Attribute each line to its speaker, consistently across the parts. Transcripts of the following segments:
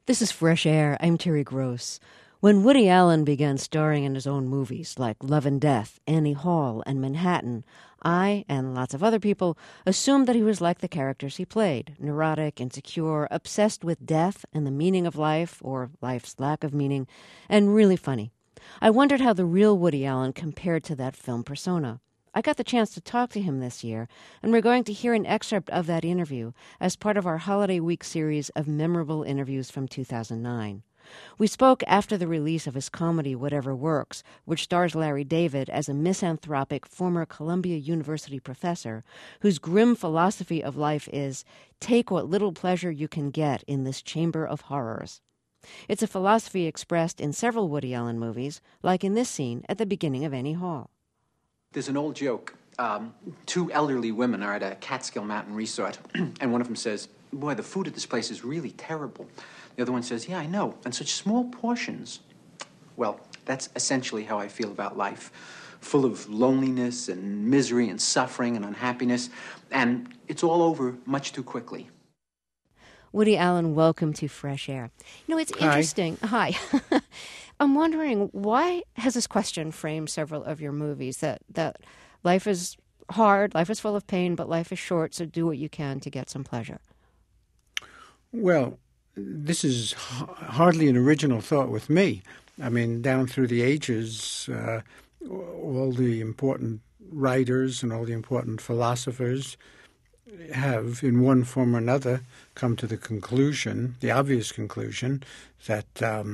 Speaker 1: This is Fresh Air. I'm Terry Gross. When Woody Allen began starring in his own movies like Love and Death, Annie Hall, and Manhattan, I, and lots of other people, assumed that he was like the characters he played, neurotic, insecure, obsessed with death and the meaning of life, or life's lack of meaning, and really funny. I wondered how the real Woody Allen compared to that film persona. I got the chance to talk to him this year, and we're going to hear an excerpt of that interview as part of our Holiday Week series of memorable interviews from 2009. We spoke after the release of his comedy Whatever Works, which stars Larry David as a misanthropic former Columbia University professor whose grim philosophy of life is, take what little pleasure you can get in this chamber of horrors. It's a philosophy expressed in several Woody Allen movies, like in this scene at the beginning of Annie Hall.
Speaker 2: There's an old joke. Two elderly women are at a Catskill Mountain resort, and one of them says, "Boy, the food at this place is really terrible." The other one says, "Yeah, I know, and such small portions." Well, that's essentially how I feel about life. Full of loneliness and misery and suffering and unhappiness, and it's all over much too quickly.
Speaker 1: Woody Allen, welcome to Fresh Air. You know, it's interesting. Hi. I'm wondering, why has this question framed several of your movies, that life is hard, life is full of pain, but life is short, so do what you can to get some pleasure?
Speaker 3: Well, this is hardly an original thought with me. I mean, down through the ages, all the important writers and all the important philosophers have, in one form or another, come to the conclusion, the obvious conclusion, that,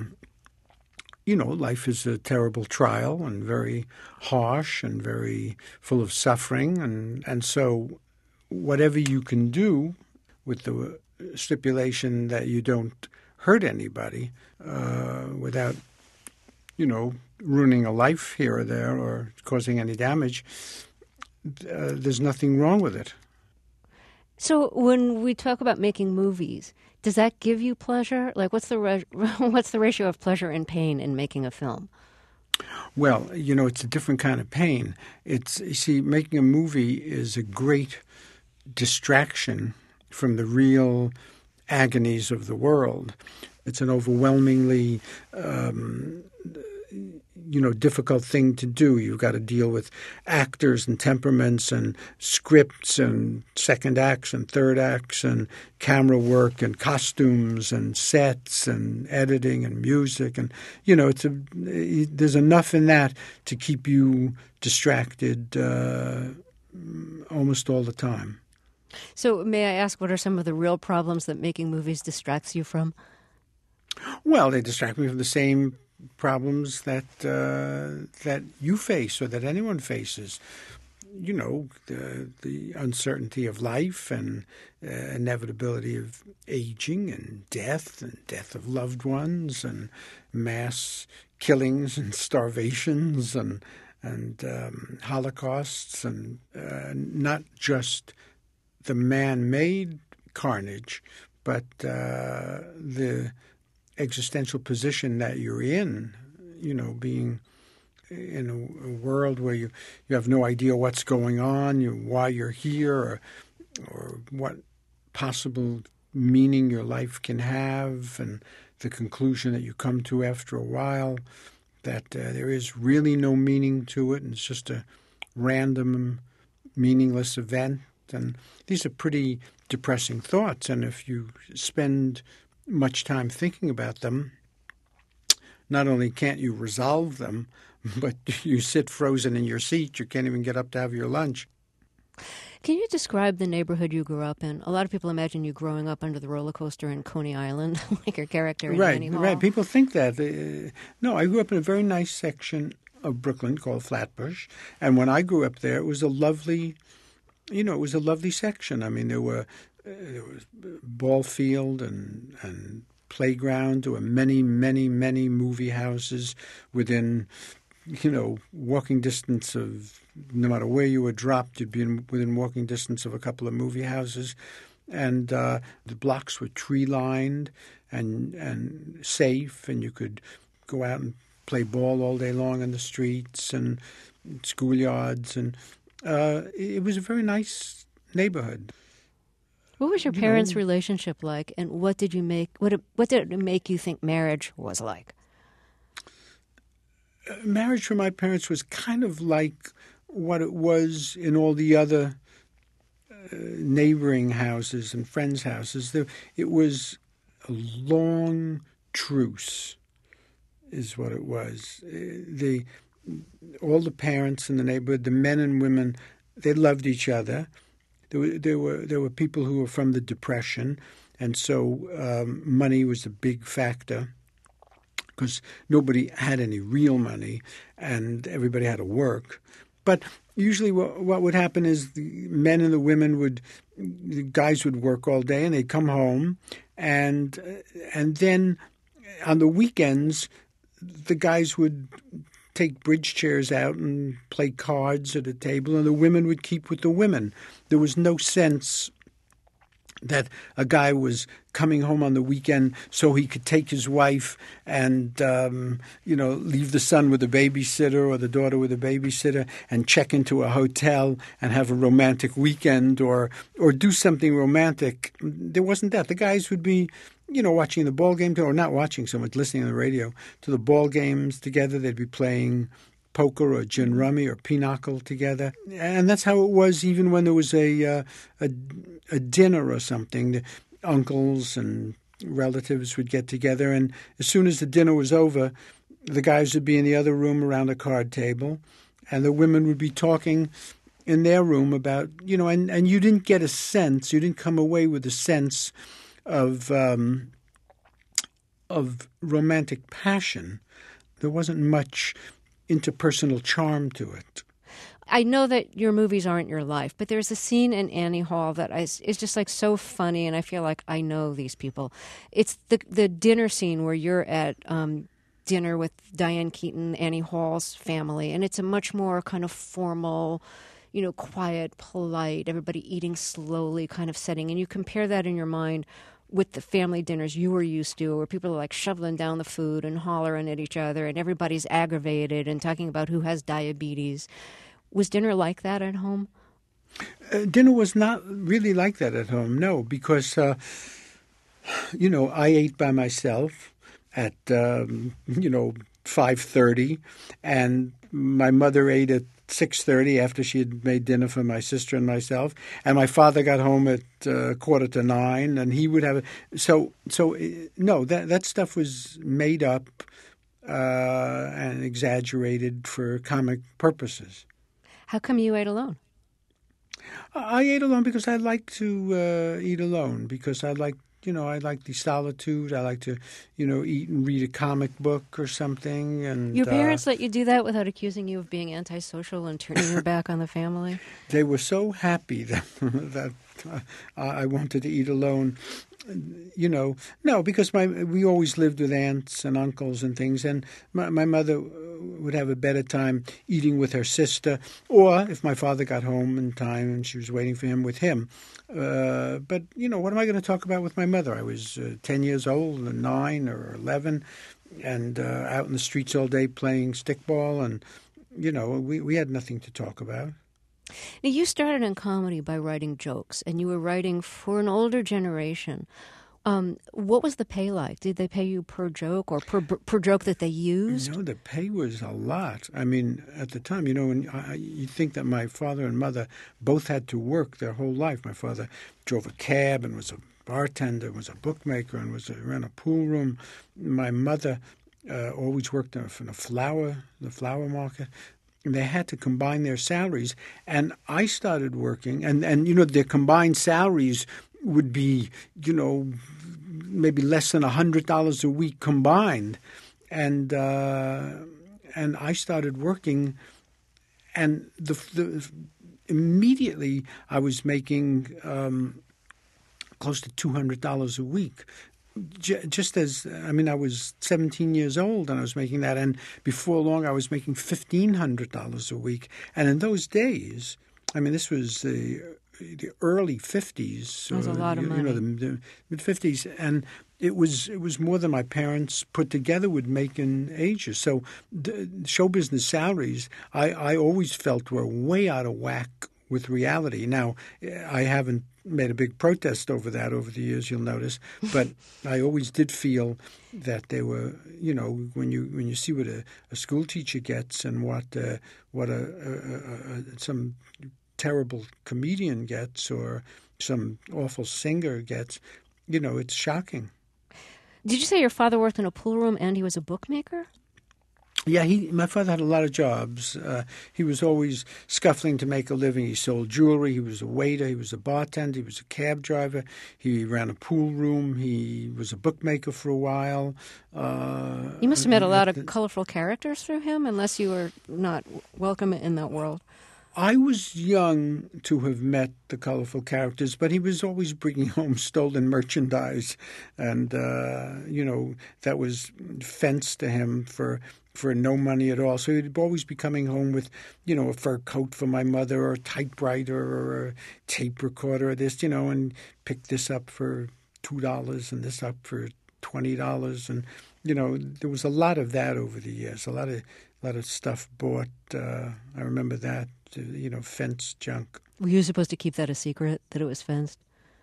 Speaker 3: life is a terrible trial and very harsh and very full of suffering. And so whatever you can do with the stipulation that you don't hurt anybody without, ruining a life here or there or causing any damage, there's nothing wrong with it.
Speaker 1: So when we talk about making movies, does that give you pleasure? Like, what's the ratio of pleasure and pain in making a film?
Speaker 3: Well, it's a different kind of pain. Making a movie is a great distraction from the real agonies of the world. It's an overwhelmingly difficult thing to do. You've got to deal with actors and temperaments and scripts and second acts and third acts and camera work and costumes and sets and editing and music. And, there's enough in that to keep you distracted almost all the time.
Speaker 1: So may I ask, what are some of the real problems that making movies distracts you from? Well,
Speaker 3: they distract me from the same problems that you face or that anyone faces. The uncertainty of life and inevitability of aging and death of loved ones and mass killings and starvations and holocausts and not just the man-made carnage, but the existential position that you're in, being in a world where you have no idea what's going on, why you're here, or what possible meaning your life can have, and the conclusion that you come to after a while that there is really no meaning to it, and it's just a random, meaningless event. And these are pretty depressing thoughts, and if you spend much time thinking about them, not only can't you resolve them, but you sit frozen in your seat. You can't even get up to have your lunch.
Speaker 1: Can you describe the neighborhood you grew up in? A lot of people imagine you growing up under the roller coaster in Coney Island, like your character in Annie Hall.
Speaker 3: Right. People think that. No, I grew up in a very nice section of Brooklyn called Flatbush, and when I grew up there, it was a lovely section. I mean, there was ball field and playground. There were many, many, many movie houses within, walking distance of, no matter where you were dropped, you'd be within walking distance of a couple of movie houses. And the blocks were tree-lined and safe, and you could go out and play ball all day long in the streets and schoolyards. And it was a very nice neighborhood.
Speaker 1: What was your parents' relationship like, and what did it make you think marriage was like?
Speaker 3: Marriage for my parents was kind of like what it was in all the other neighboring houses and friends' houses. It was a long truce, is what it was. All the parents in the neighborhood, the men and women, they loved each other. There were people who were from the Depression, and so money was a big factor because nobody had any real money and everybody had to work. But usually what would happen is the men and the guys would work all day and they'd come home, and then on the weekends the guys would take bridge chairs out and play cards at a table, and the women would keep with the women. There was no sense that a guy was coming home on the weekend so he could take his wife and, leave the son with a babysitter or the daughter with a babysitter and check into a hotel and have a romantic weekend or do something romantic. There wasn't that. The guys would be, watching the ball game, or not watching so much, listening on the radio to the ball games together. They'd be playing poker or gin rummy or pinochle together. And that's how it was even when there was a dinner or something. The uncles and relatives would get together, and as soon as the dinner was over, the guys would be in the other room around a card table, and the women would be talking in their room about, and you didn't get a sense, you didn't come away with a sense of romantic passion. There wasn't much interpersonal charm to it.
Speaker 1: I know that your movies aren't your life, but there's a scene in Annie Hall that is just like so funny, and I feel like I know these people. It's the dinner scene where you're at dinner with Diane Keaton, Annie Hall's family, and it's a much more kind of formal, quiet, polite, everybody eating slowly kind of setting. And you compare that in your mind with the family dinners you were used to, where people are like shoveling down the food and hollering at each other and everybody's aggravated and talking about who has diabetes. Was dinner like that at home?
Speaker 3: Dinner was not really like that at home, no, because, I ate by myself at, 5:30, and my mother ate at 6:30 after she had made dinner for my sister and myself, and my father got home at 8:45, and he would have no, that stuff was made up and exaggerated for comic purposes.
Speaker 1: How come you ate alone?
Speaker 3: I ate alone because I like to eat alone, because I like the solitude. I like to, eat and read a comic book or something. And
Speaker 1: your parents let you do that without accusing you of being antisocial and turning your back on the family?
Speaker 3: They were so happy that I wanted to eat alone. No, because we always lived with aunts and uncles and things, and my mother would have a better time eating with her sister, or if my father got home in time and she was waiting for him, with him. But, what am I going to talk about with my mother? I was 10 years old, 9 or 11, and out in the streets all day playing stickball, and, we had nothing to talk about.
Speaker 1: Now, you started in comedy by writing jokes, and you were writing for an older generation. What was the pay like? Did they pay you per joke or per joke that they used?
Speaker 3: No, the pay was a lot. I mean, at the time, when you think that my father and mother both had to work their whole life. My father drove a cab and was a bartender, was a bookmaker, and ran a pool room. My mother always worked in the flower market. And they had to combine their salaries. And I started working, and their combined salaries would be, maybe less than $100 a week combined. And I started working, and immediately I was making close to $200 a week. Just as, I was 17 years old and I was making that, and before long I was making $1,500 a week. And in those days, this was the early 50s.
Speaker 1: That was a lot of money.
Speaker 3: The mid-50s, and it was more than my parents put together would make in ages. So the show business salaries, I always felt were way out of whack with reality. Now, I haven't made a big protest over that over the years, you'll notice, but I always did feel that they were, when you see what a school teacher gets and what some terrible comedian gets or some awful singer gets, it's shocking.
Speaker 1: Did you say your father worked in a pool room and he was a bookmaker?
Speaker 3: Yeah, my father had a lot of jobs. He was always scuffling to make a living. He sold jewelry. He was a waiter. He was a bartender. He was a cab driver. He ran a pool room. He was a bookmaker for a while.
Speaker 1: You must have met a lot of colorful characters through him, unless you were not welcome in that world.
Speaker 3: I was young to have met the colorful characters, but he was always bringing home stolen merchandise, and that was fence to him for no money at all. So he'd always be coming home with, a fur coat for my mother, or a typewriter, or a tape recorder, or this, and pick this up for $2 and this up for $20, and there was a lot of that over the years. A lot of stuff bought. I remember that. Fenced junk.
Speaker 1: Were you supposed to keep that a secret, that it was fenced?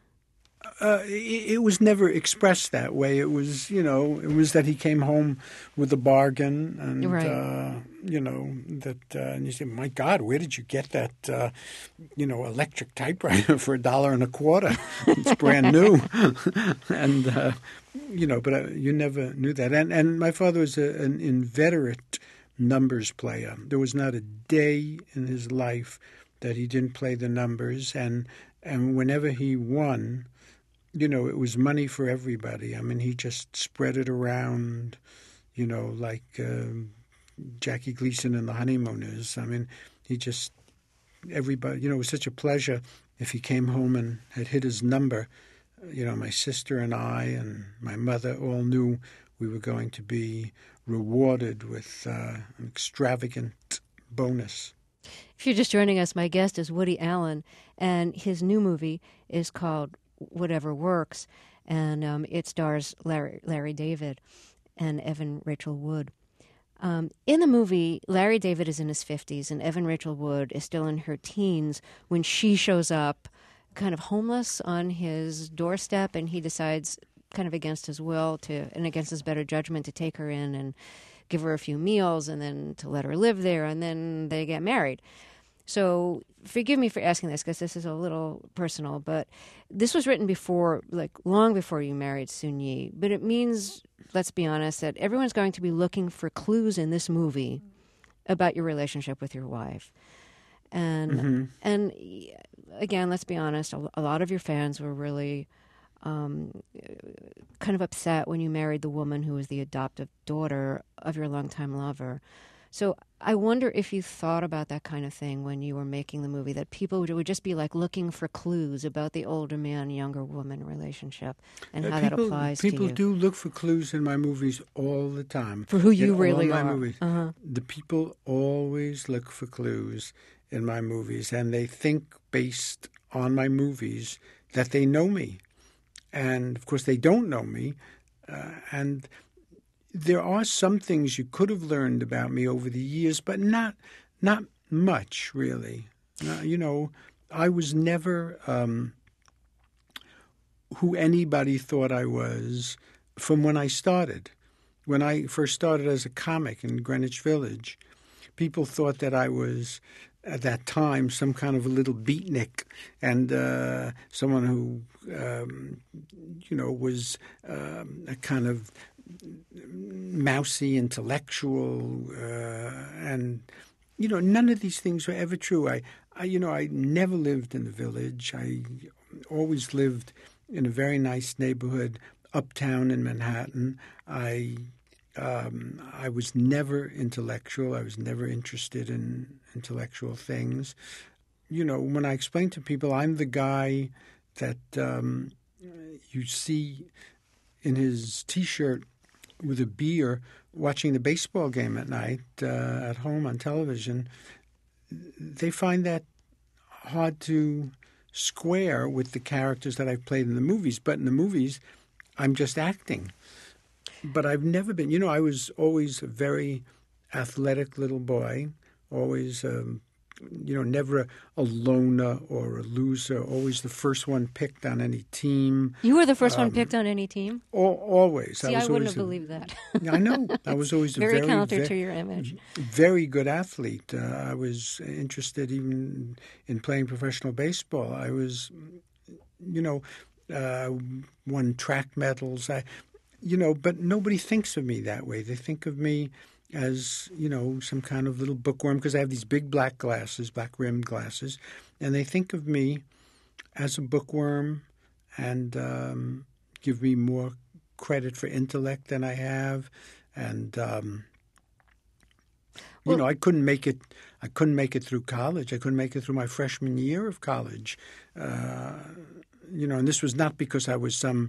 Speaker 3: It was never expressed that way. It was, it was that he came home with a bargain, and
Speaker 1: right.
Speaker 3: And you say, "My God, where did you get that, electric typewriter for $1.25? It's brand new." And but you never knew that. And my father was an inveterate numbers player. There was not a day in his life that he didn't play the numbers, and whenever he won, it was money for everybody. I mean, he just spread it around, like Jackie Gleason and the Honeymooners. I mean, everybody, it was such a pleasure if he came home and had hit his number. My sister and I and my mother all knew we were going to be rewarded with an extravagant bonus.
Speaker 1: If you're just joining us, my guest is Woody Allen, and his new movie is called Whatever Works, and it stars Larry David and Evan Rachel Wood. In the movie, Larry David is in his 50s, and Evan Rachel Wood is still in her teens when she shows up kind of homeless on his doorstep, and he decides, kind of against his will and against his better judgment, to take her in and give her a few meals and then to let her live there, and then they get married. So forgive me for asking this because this is a little personal, but this was written long before you married Soon Yi. But it means, let's be honest, that everyone's going to be looking for clues in this movie about your relationship with your wife. And again, let's be honest, a lot of your fans were really kind of upset when you married the woman who was the adoptive daughter of your longtime lover. So I wonder if you thought about that kind of thing when you were making the movie, that people would just be looking for clues about the older man, younger woman relationship and how that applies to you.
Speaker 3: People do look for clues in my movies all the time.
Speaker 1: For who you really
Speaker 3: are.
Speaker 1: Movies. Uh-huh.
Speaker 3: The people always look for clues in my movies, and they think based on my movies that they know me. And, of course, they don't know me. And there are some things you could have learned about me over the years, but not much, really. I was never who anybody thought I was from when I started. When I first started as a comic in Greenwich Village, people thought that I was, at that time, some kind of a little beatnik and someone who, was a kind of mousy intellectual, and none of these things were ever true. I never lived in the village. I always lived in a very nice neighborhood uptown in Manhattan. I was never intellectual. I was never interested in intellectual things. When I explain to people, I'm the guy that you see in his T-shirt with a beer watching the baseball game at night at home on television. They find that hard to square with the characters that I've played in the movies. But in the movies, I'm just acting. But I've never been, I was always a very athletic little boy, always never a loner or a loser, always the first one picked on any team.
Speaker 1: You were the first one picked on any team?
Speaker 3: Always.
Speaker 1: See, I wouldn't have believed that.
Speaker 3: I know. I was always
Speaker 1: very counter to your image.
Speaker 3: Very good athlete. I was interested even in playing professional baseball. I was, won track medals. But nobody thinks of me that way. They think of me as, some kind of little bookworm, because I have these big black rimmed glasses, and they think of me as a bookworm and give me more credit for intellect than I have. And, I couldn't make it. I couldn't make it through college. I couldn't make it through my freshman year of college. And this was not because I was some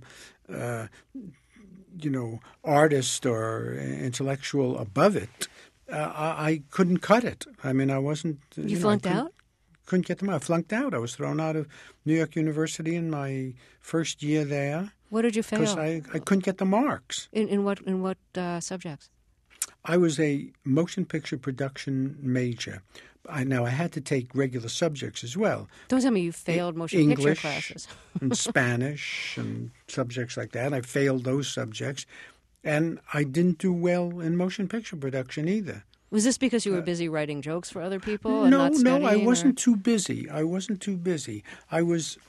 Speaker 3: artist or intellectual above it. I couldn't cut it. I mean, I wasn't.
Speaker 1: You flunked out?
Speaker 3: Couldn't get them out. I flunked out. I was thrown out of New York University in my first year there.
Speaker 1: What did you fail?
Speaker 3: Because I couldn't get the marks.
Speaker 1: In what subjects?
Speaker 3: I was a motion picture production major. I had to take regular subjects as well.
Speaker 1: Don't tell me you failed motion
Speaker 3: English
Speaker 1: picture classes.
Speaker 3: and Spanish and subjects like that. I failed those subjects. And I didn't do well in motion picture production either.
Speaker 1: Was this because you were busy writing jokes for other people and not studying?
Speaker 3: No, I wasn't too busy. I was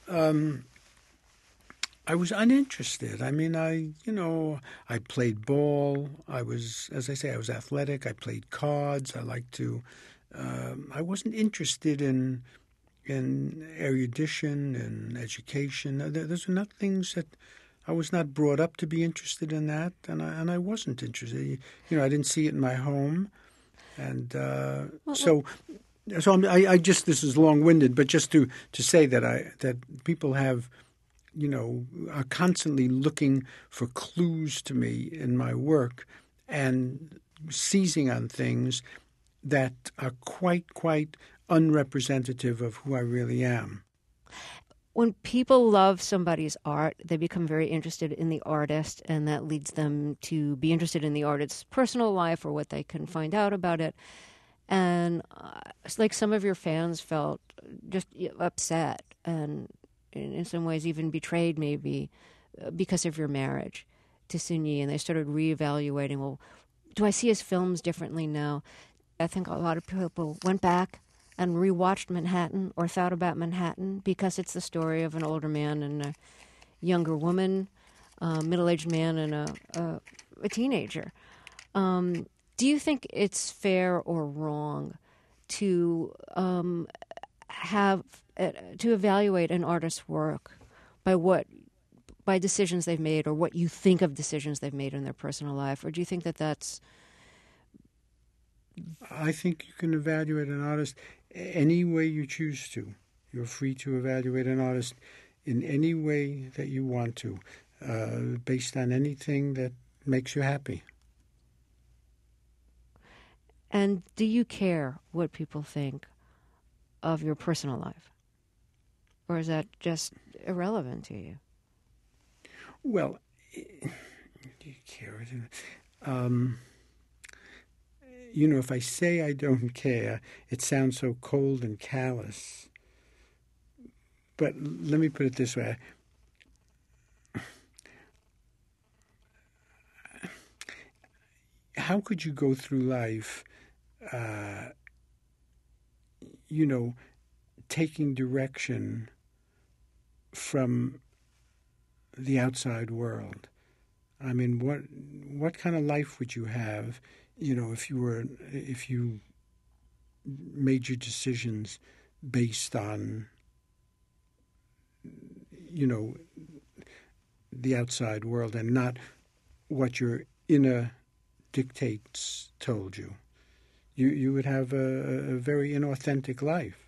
Speaker 3: uninterested. I mean, I played ball. I was athletic. I played cards. I liked to. I wasn't interested in erudition and education. Those are not things that I was not brought up to be interested in that, and I wasn't interested. I didn't see it in my home, and this is long-winded, but just to say that people have. Are constantly looking for clues to me in my work and seizing on things that are quite unrepresentative of who I really am.
Speaker 1: When people love somebody's art, they become very interested in the artist, and that leads them to be interested in the artist's personal life or what they can find out about it. And it's like some of your fans felt just upset and in some ways even betrayed maybe because of your marriage to Soon Yi, and they started reevaluating, well, do I see his films differently now? I think a lot of people went back and rewatched Manhattan or thought about Manhattan because it's the story of an older man and a younger woman, middle-aged man and a teenager. Do you think it's fair or wrong to to evaluate an artist's work by decisions they've made or what you think of decisions they've made in their personal life? Or do you think that that's...
Speaker 3: I think you can evaluate an artist any way you choose to. You're free to evaluate an artist in any way that you want to, based on anything that makes you happy.
Speaker 1: And do you care what people think of your personal life? Or is that just irrelevant to you?
Speaker 3: Well, do you care? If I say I don't care, it sounds so cold and callous. But let me put it this way. How could you go through life, taking direction from the outside world? I mean, what kind of life would you have, if you made your decisions based on, the outside world and not what your inner dictates told you? You would have a very inauthentic life.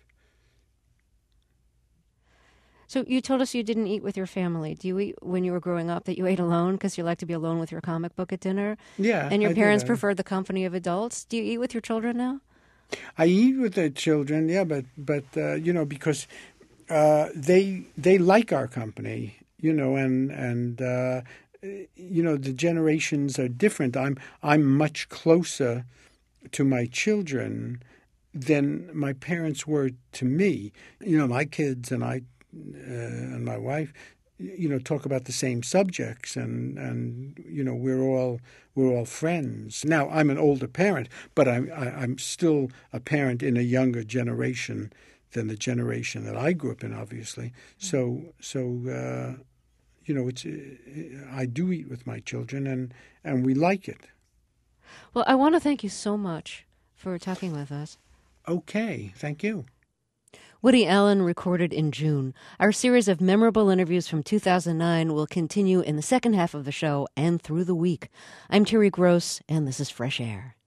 Speaker 1: So you told us you didn't eat with your family. Do you eat when you were growing up that you ate alone because you like to be alone with your comic book at dinner?
Speaker 3: Yeah.
Speaker 1: And your parents preferred the company of adults? Do you eat with your children now?
Speaker 3: I eat with the children, yeah, but because they like our company, and the generations are different. I'm much closer to my children than my parents were to me. You know, my kids and I and my wife, you know, talk about the same subjects, and you know, we're all friends. Now, I'm an older parent, but I'm still a parent in a younger generation than the generation that I grew up in, obviously. So you know, I do eat with my children, and we like it.
Speaker 1: Well, I want to thank you so much for talking with us.
Speaker 3: Okay, thank you.
Speaker 1: Woody Allen recorded in June. Our series of memorable interviews from 2009 will continue in the second half of the show and through the week. I'm Terry Gross, and this is Fresh Air.